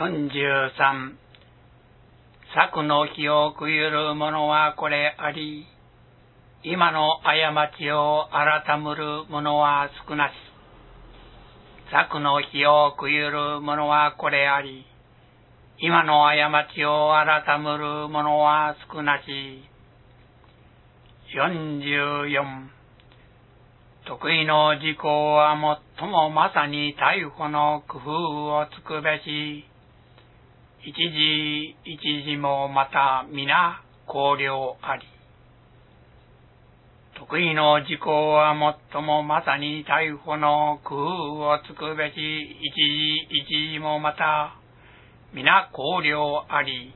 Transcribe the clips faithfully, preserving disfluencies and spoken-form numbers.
よんじゅうさん作の日を悔ゆる者はこれあり、今の過ちを改むる者は少なし。作の日を悔ゆる者はこれあり、今の過ちを改むる者は少なし。よんじゅうよん得意の事項は最もまさに逮捕の工夫をつくべし、一時一時もまた皆考慮あり。得意の事項は最もまさに逮捕の工夫をつくべし、一時一時もまた皆考慮あり。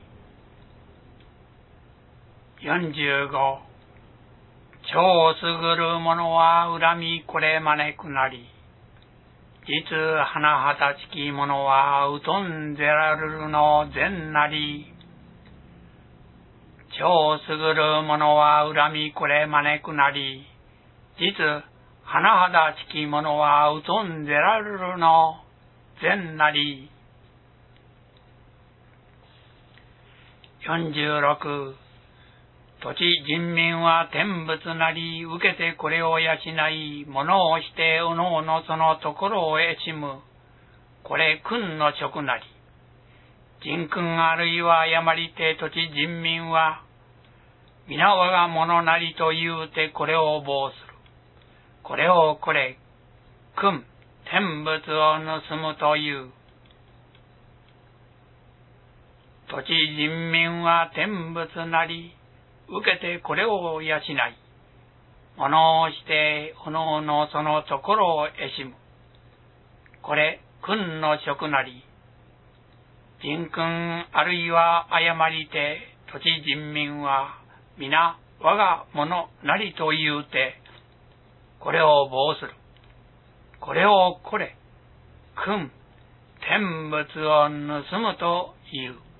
よんじゅうご超優る者は恨みこれ招くなり、実甚だちき者はうとんぜらるるの善なり。超優る者は恨みこれ招くなり、実甚だちき者はうとんぜらるるの善なり。よんじゅうろく土地人民は天物なり、受けてこれを養い、物をしておのおのそのところを得しむ。これ君の職なり。人君あるいは誤りて土地人民は、皆我が物なりと言うてこれを防する。これをこれ、君、天物を盗むという。土地人民は天物なり、受けてこれを養い、物をしておのおのそのところを得しむ。これ君の職なり。人君あるいは誤りて土地人民は皆我が物なりと言うてこれを防する。これをこれ君天物を盗むという。